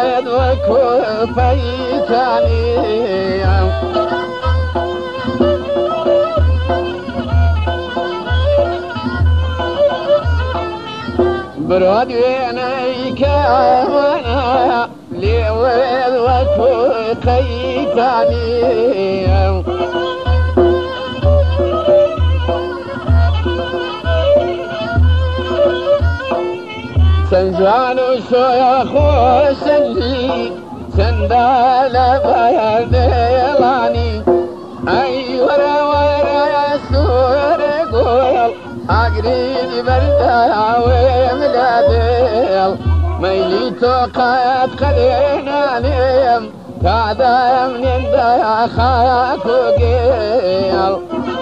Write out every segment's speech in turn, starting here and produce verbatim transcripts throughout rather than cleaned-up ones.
الواد وكفيتني براد وينيك وانا لواد وكفيتني سنجان وشيخ وسنجي سندال بيدلاني اي ورا ورا سور قول اقريد بردا وملادل ميلي توقات قدينا نيم كادا من الدايا خاك وقيل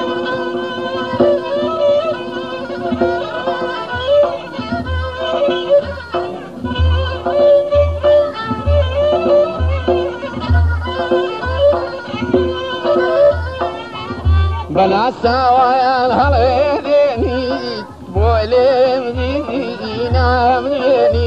بلا سوايا الهليني بولم زينا مني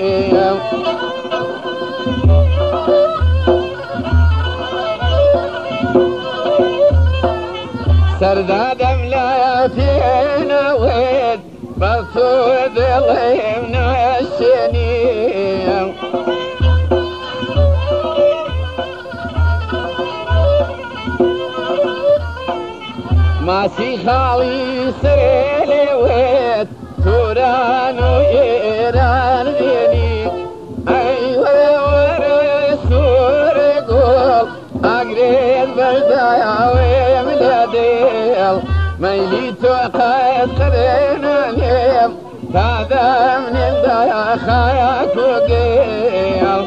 سرداد ملاياتينا وين بصود الليمنا السنين ماسي خالي سريلي ويت توران وإيران ديني أي ورا ورا سور قول أقريد بردايا وملاديل ميلي توقيت قرينا نيم كادا من الدايا خاياك وقيل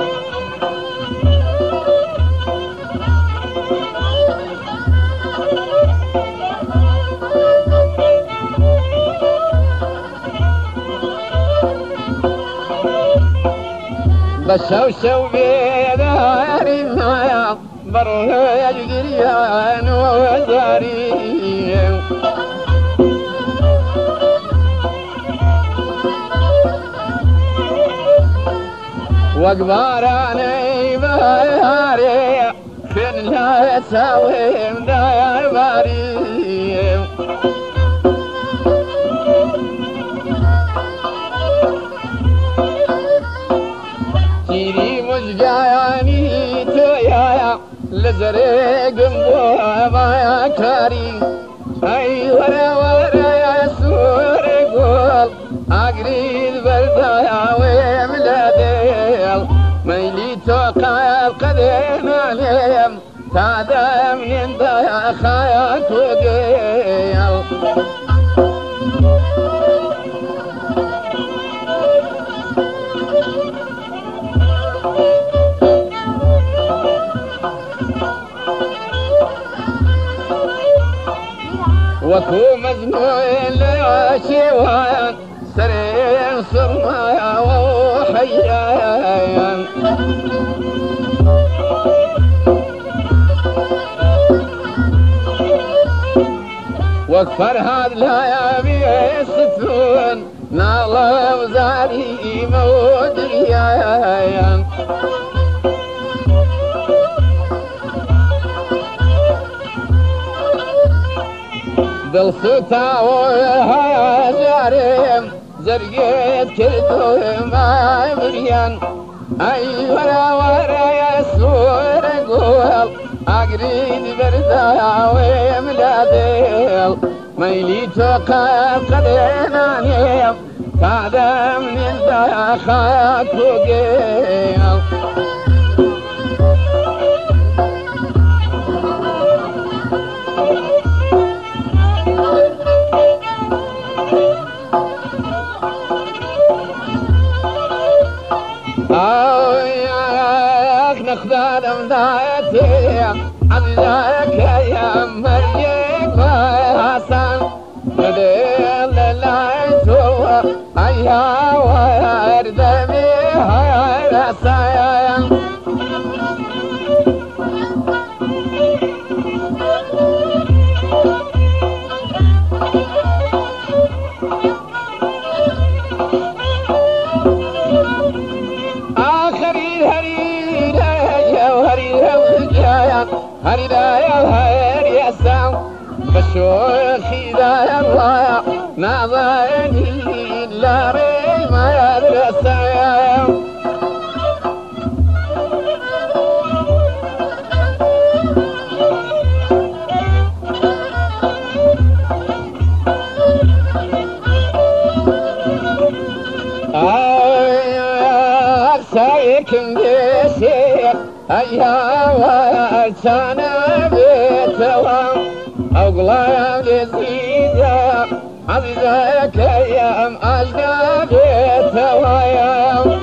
بشوشو بيداري مايا بروه يجريان وزاري وقباراني بهاري فين لا يساوي مدايا باري سيري مزجاياني تويايا لزرق مبوابا يا كاري اي ورا ورا يا سور قول اقريد بردايا وملاديل ميلي توقع القدين عليهم كادا من الدايا خاياك وقيل وكو مزنوين لعشيوان سرين صرمايا وحيايان وكفر هاد لا يبي يستون نالا وزاري مودريايان دل سوتا وها جارم زرقت كرتو ما مريان اي ورا ورا يا سور قول اقريد بردايا وملاديل ميلي توقع قدينا نيم كادا من الدايا خاك وقيل نخدار مدايتي عزاك يا مريك وحسن مدير للايتو ايها وردمي هاي رسايا آخري هري لا يا هري يا سام بشوخي لا يا الله ناظرني لا ري ما يدرسه سايكم بيسير أيها وأتانا بيتوا أقلام لزيزة عزيزك أيام أجنا بيتوا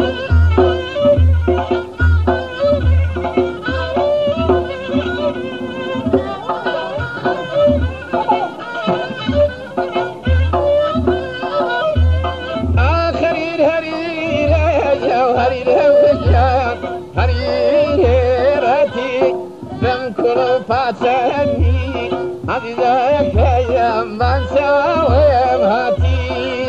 هريرتي لم كل فاتني عزيزك يا من ساوي هاتي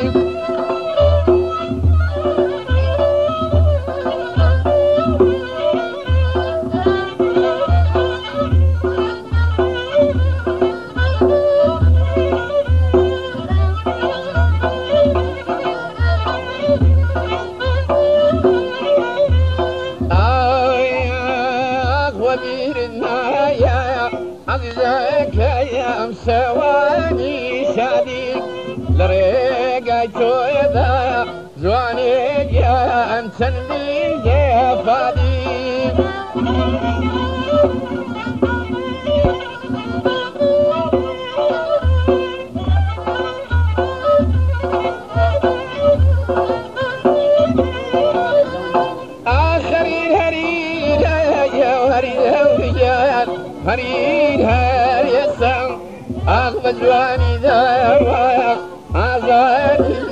عزيزك يا مسواني شادي لريقايتو يدا زواني يا انت اللي يا فادي آخرين هريد يا هريد هريد هريد هريد يسام أغفى جواني دار عزاني